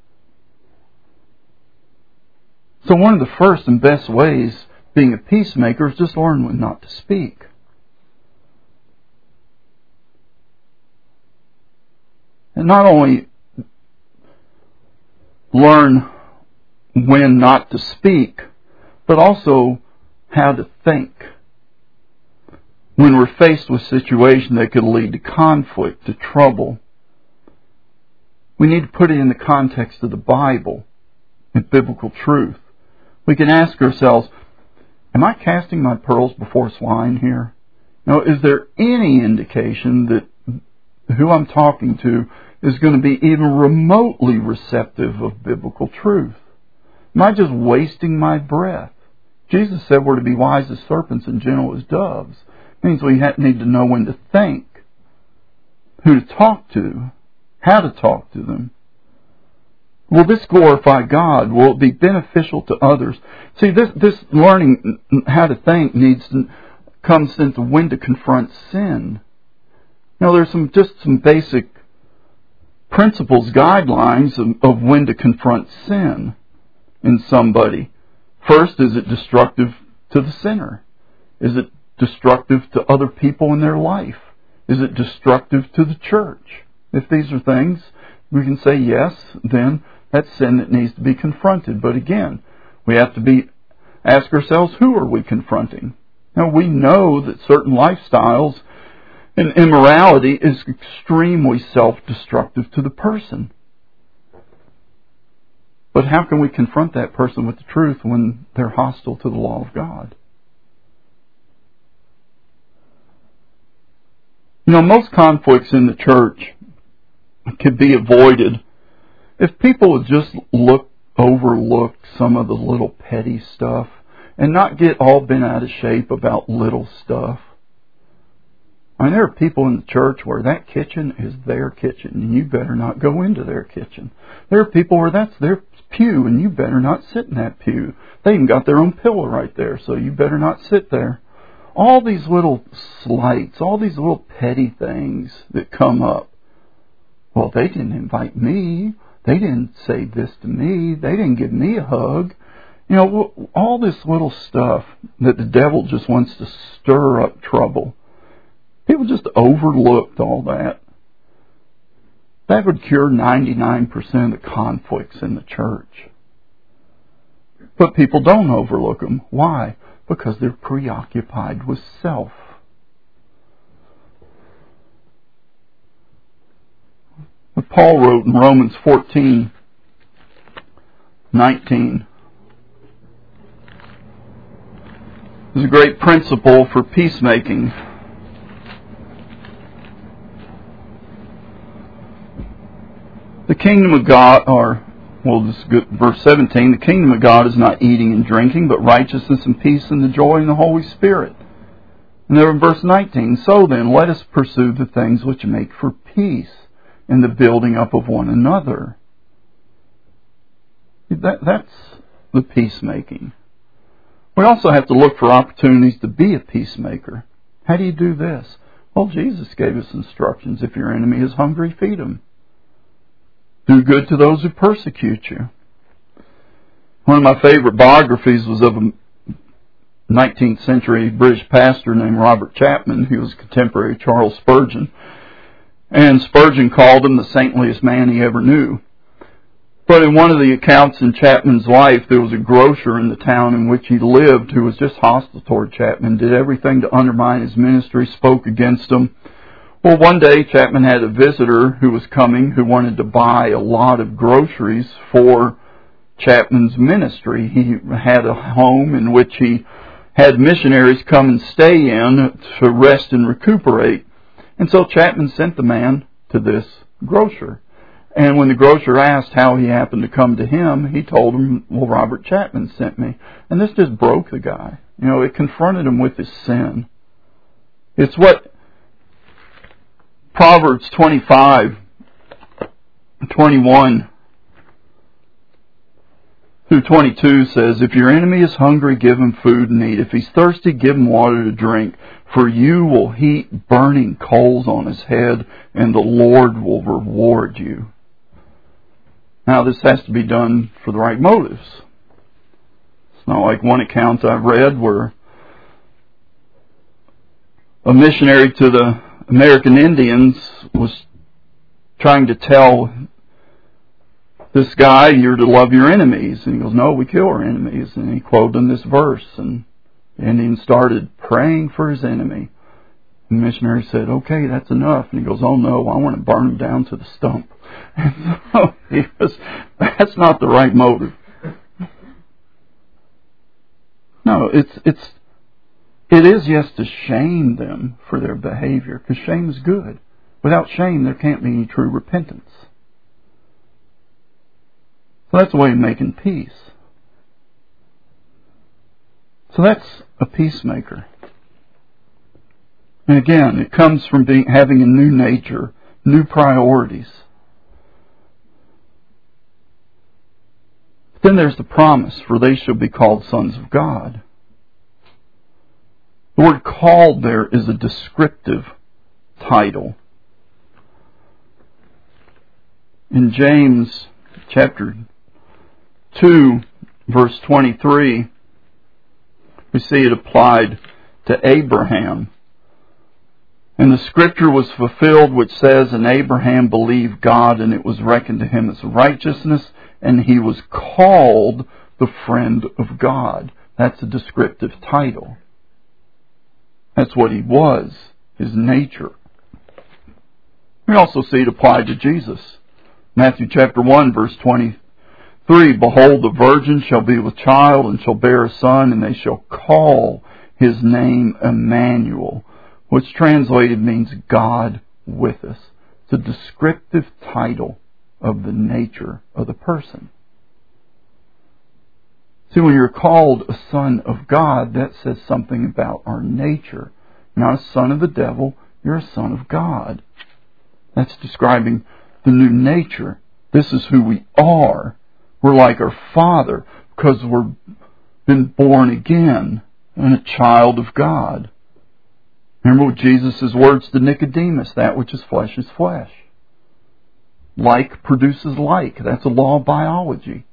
So one of the first and best ways being a peacemaker is just learn when not to speak. And not only learn when not to speak, but also how to think. When we're faced with situations that could lead to conflict, to trouble, we need to put it in the context of the Bible and biblical truth. We can ask ourselves, am I casting my pearls before swine here? Now, is there any indication that who I'm talking to is going to be even remotely receptive of biblical truth? Am I just wasting my breath? Jesus said we're to be wise as serpents and gentle as doves. It means we need to know when to think, who to talk to, how to talk to them. Will this glorify God? Will it be beneficial to others? See, this learning how to think comes into when to confront sin. Now, there's some basic principles, guidelines of when to confront sin in somebody. First, is it destructive to the sinner? Is it destructive to other people in their life? Is it destructive to the church? If these are things we can say yes, then that's sin that needs to be confronted. But again, we have to ask ourselves, who are we confronting? Now, we know that certain lifestyles and immorality is extremely self-destructive to the person. But how can we confront that person with the truth when they're hostile to the law of God? You know, most conflicts in the church could be avoided if people would just overlook some of the little petty stuff and not get all bent out of shape about little stuff. I mean, there are people in the church where that kitchen is their kitchen and you better not go into their kitchen. There are people where that's their pew and you better not sit in that pew. They even got their own pillow right there, so you better not sit there. All these little slights, all these little petty things that come up. Well, they didn't invite me. They didn't say this to me. They didn't give me a hug. You know, all this little stuff that the devil just wants to stir up trouble. People just overlooked all that. That would cure 99% of the conflicts in the church. But people don't overlook them. Why? Because they're preoccupied with self. What Paul wrote in Romans 14:19 is a great principle for peacemaking. The kingdom of God, verse 17, the kingdom of God is not eating and drinking, but righteousness and peace and the joy in the Holy Spirit. And then in verse 19, so then, let us pursue the things which make for peace and the building up of one another. That's the peacemaking. We also have to look for opportunities to be a peacemaker. How do you do this? Well, Jesus gave us instructions. If your enemy is hungry, feed him. Do good to those who persecute you. One of my favorite biographies was of a 19th century British pastor named Robert Chapman. He was a contemporary of Charles Spurgeon. And Spurgeon called him the saintliest man he ever knew. But in one of the accounts in Chapman's life, there was a grocer in the town in which he lived who was just hostile toward Chapman, did everything to undermine his ministry, spoke against him. Well, one day Chapman had a visitor who was coming who wanted to buy a lot of groceries for Chapman's ministry. He had a home in which he had missionaries come and stay in to rest and recuperate. And so Chapman sent the man to this grocer. And when the grocer asked how he happened to come to him, he told him, well, Robert Chapman sent me. And this just broke the guy. It confronted him with his sin. It's what Proverbs 25:21 through 22 says, if your enemy is hungry, give him food and eat. If he's thirsty, give him water to drink. For you will heap burning coals on his head, and the Lord will reward you. Now, this has to be done for the right motives. It's not like one account I've read where a missionary to the American Indians was trying to tell this guy, you're to love your enemies. And he goes, no, we kill our enemies. And he quoted him this verse, and the Indian started praying for his enemy. The missionary said, okay, that's enough. And he goes, oh no, I want to burn him down to the stump. And so that's not the right motive. No, it is, yes, to shame them for their behavior, because shame is good. Without shame, there can't be any true repentance. So that's a way of making peace. So that's a peacemaker. And again, it comes from having a new nature, new priorities. Then there's the promise, for they shall be called sons of God. The word called there is a descriptive title. In James chapter 2, verse 23, we see it applied to Abraham. And the scripture was fulfilled which says, and Abraham believed God, and it was reckoned to him as righteousness, and he was called the friend of God. That's a descriptive title. That's what he was, his nature. We also see it applied to Jesus. Matthew chapter 1, verse 23, behold, the virgin shall be with child, and shall bear a son, and they shall call his name Emmanuel, which translated means God with us. It's a descriptive title of the nature of the person. See, when you're called a son of God, that says something about our nature. You're not a son of the devil, you're a son of God. That's describing the new nature. This is who we are. We're like our Father because we're been born again and a child of God. Remember what Jesus' words to Nicodemus, that which is flesh is flesh. Like produces like. That's a law of biology.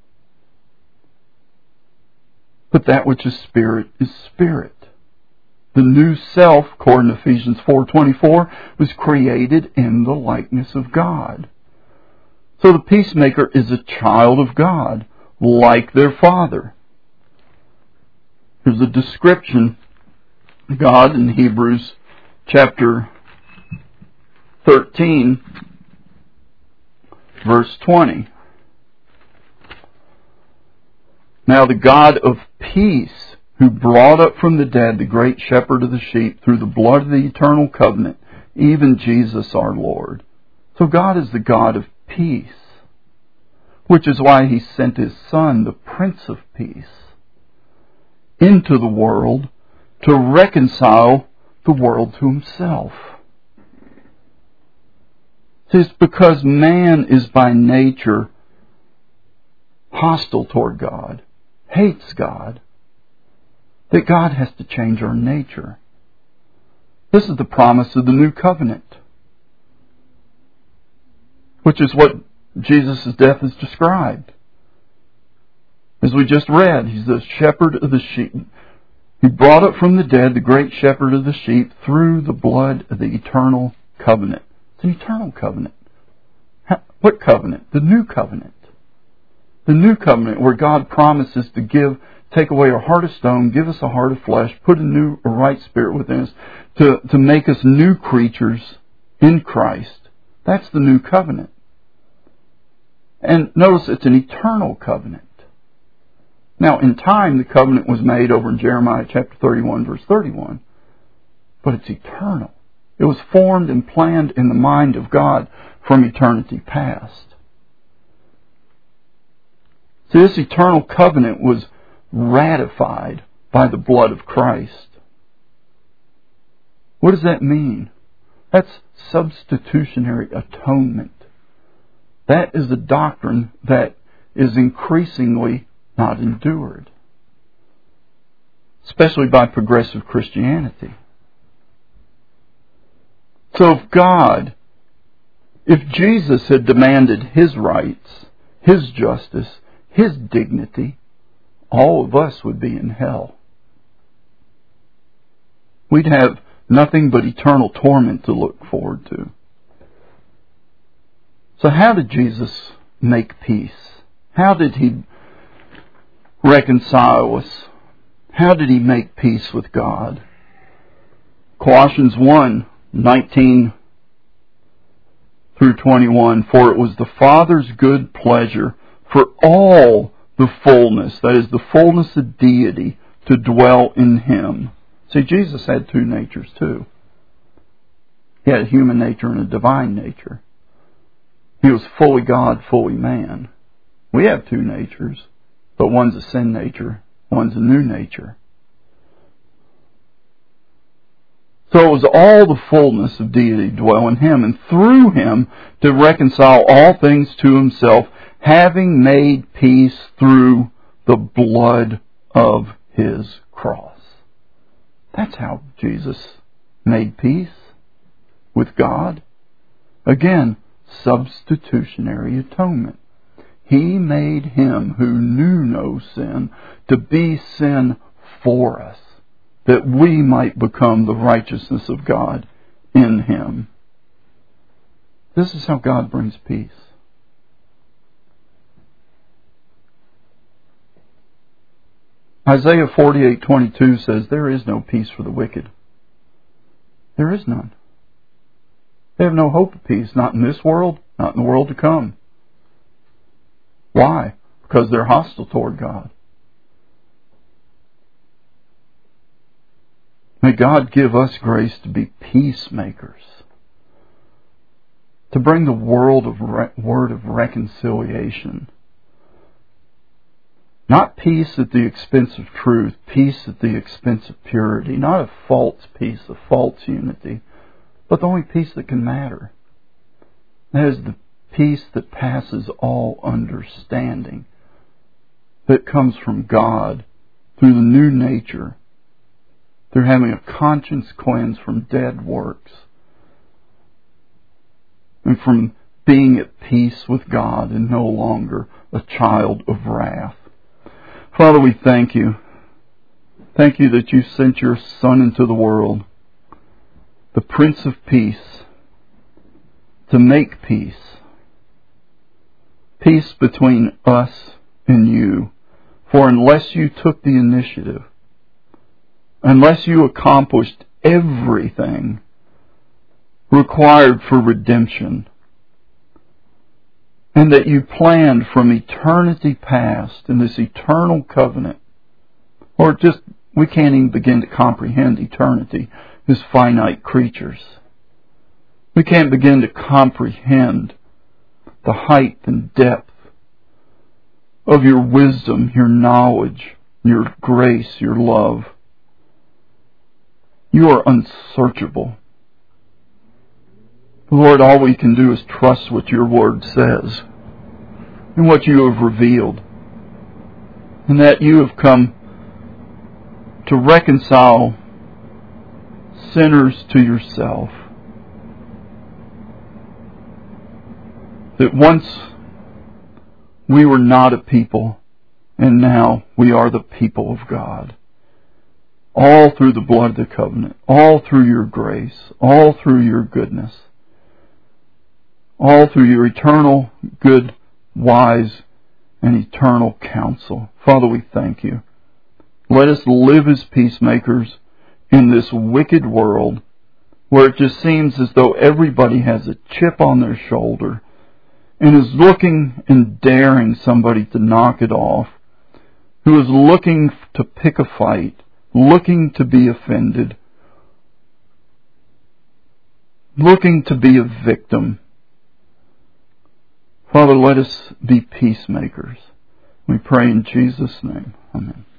But that which is spirit is spirit. The new self, according to Ephesians 4:24, was created in the likeness of God. So the peacemaker is a child of God, like their Father. Here's a description of God in Hebrews chapter 13, verse 20. Now the God of peace, who brought up from the dead the great shepherd of the sheep through the blood of the eternal covenant, even Jesus our Lord. So God is the God of peace, which is why He sent His Son, the Prince of Peace, into the world to reconcile the world to Himself. See, it's because man is by nature hostile toward God, hates God, that God has to change our nature. This is the promise of the new covenant, which is what Jesus' death is described. As we just read, He's the shepherd of the sheep. He brought up from the dead the great shepherd of the sheep through the blood of the eternal covenant. It's an eternal covenant. What covenant? The new covenant. The new covenant where God promises to take away our heart of stone, give us a heart of flesh, put a right spirit within us, to make us new creatures in Christ. That's the new covenant. And notice it's an eternal covenant. Now, in time, the covenant was made over in Jeremiah chapter 31, verse 31. But it's eternal. It was formed and planned in the mind of God from eternity past. See, this eternal covenant was ratified by the blood of Christ. What does that mean? That's substitutionary atonement. That is a doctrine that is increasingly not endured, especially by progressive Christianity. So if Jesus had demanded His rights, His justice, His dignity, all of us would be in hell. We'd have nothing but eternal torment to look forward to. So how did Jesus make peace? How did He reconcile us? How did He make peace with God? Colossians 1:19 through 21, for it was the Father's good pleasure for all the fullness, that is the fullness of deity, to dwell in Him. See, Jesus had two natures too. He had a human nature and a divine nature. He was fully God, fully man. We have two natures, but one's a sin nature, one's a new nature. So it was all the fullness of deity dwell in Him, and through Him to reconcile all things to Himself, having made peace through the blood of His cross. That's how Jesus made peace with God. Again, substitutionary atonement. He made Him who knew no sin to be sin for us, that we might become the righteousness of God in Him. This is how God brings peace. Isaiah 48:22 says, there is no peace for the wicked. There is none. They have no hope of peace, not in this world, not in the world to come. Why? Because they're hostile toward God. May God give us grace to be peacemakers, to bring the word of reconciliation. Not peace at the expense of truth, peace at the expense of purity, not a false peace, a false unity, but the only peace that can matter. That is the peace that passes all understanding, that comes from God through the new nature, through having a conscience cleansed from dead works, and from being at peace with God and no longer a child of wrath. Father, we thank You Thank you that you sent your Son into the world, the Prince of Peace, to make peace. Peace between us and you. For unless you took the initiative, unless you accomplished everything required for redemption, and that you planned from eternity past in this eternal covenant, or just, we can't even begin to comprehend eternity as finite creatures. We can't begin to comprehend the height and depth of your wisdom, your knowledge, your grace, your love. You are unsearchable. Lord, all we can do is trust what your word says and what you have revealed, and that you have come to reconcile sinners to yourself. That once we were not a people, and now we are the people of God. All through the blood of the covenant, all through your grace, all through your goodness, all through your eternal, good, wise, and eternal counsel. Father, we thank you. Let us live as peacemakers in this wicked world where it just seems as though everybody has a chip on their shoulder and is looking and daring somebody to knock it off, who is looking to pick a fight, looking to be offended, looking to be a victim. Father, let us be peacemakers. We pray in Jesus' name. Amen.